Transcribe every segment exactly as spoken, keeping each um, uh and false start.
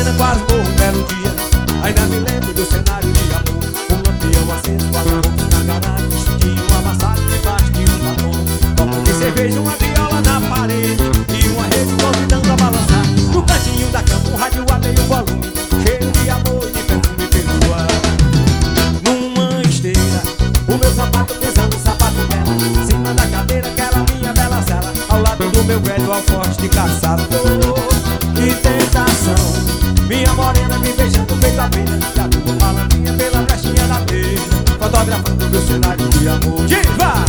morena, quase morro um belo dia. Ainda me lembro do cenário de amor. Um lampião aceso, quatro roupas na garagem, vestidinho amassado debaixo de um batom. Copo de cerveja, uma viola na parede e uma rede convidando a balançar. No cantinho da cama, um rádio a meio volume, cheio de amor e de perfume pelo ar. Numa esteira, o meu sapato pesando o sapato dela, em cima da cadeira, aquela minha bela cela, ao lado do meu velho alforje de caçador. Que tentação, minha morena me beijando feito abelha, e a tua malandrinha pela brechinha da telha, fotografando meu cenário de amor. Diva!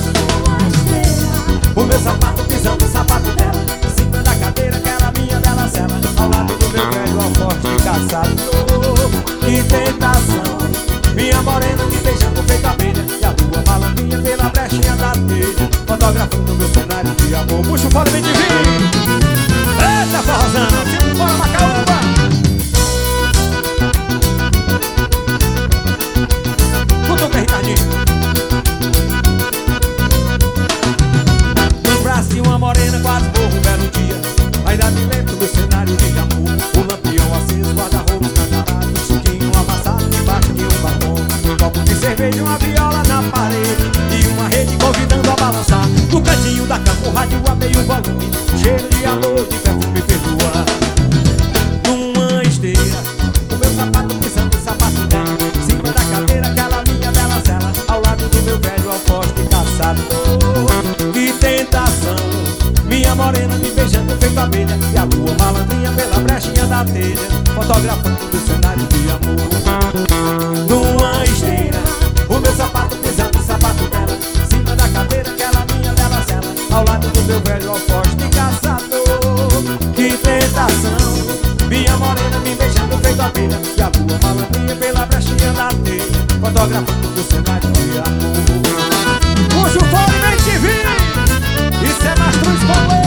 O meu sapato pisando o sapato dela, em cima da cadeira, aquela minha bela cela, ao lado do meu velho alforje de caçador. Que tentação, minha morena me beijando feito abelha, e a tua malandrinha pela brechinha da telha, fotografando meu cenário de amor. Puxa o fora, vem de vir! Eita, forrozão, tipo fora Macaúba. Cutuca, Ricardinho. No braço de uma morena, quase morro um belo dia. Ainda me lembro do cenário de amor. O lampião aceso, guarda-roupas na garagem, vestidinho amassado debaixo de um batom. Um copo de cerveja, uma viola na parede e uma rede convidando a balançar. No cantinho da cama, o rádio a meio volume, cheiro de amor, de perfume pelo ar. Numa esteira, o meu sapato pisando o sapato dela, em cima da cadeira, aquela minha bela cela, ao lado do meu velho alforje de caçador. Que tentação, minha morena me beijando feito abelha, e a lua malandrinha pela brechinha da telha, fotografando o cenário de amor. Numa esteira, o meu sapato pisando o sapato dela, em cima da cadeira, aquela minha bela cela, ao lado do meu velho alforje de caçador. Que tentação, minha morena me beijando feito abelha, e a lua malandrinha pela brechinha da telha, fotografando o cenário de amor. Puxa o fone, vem te vir! Isso é Mastruz com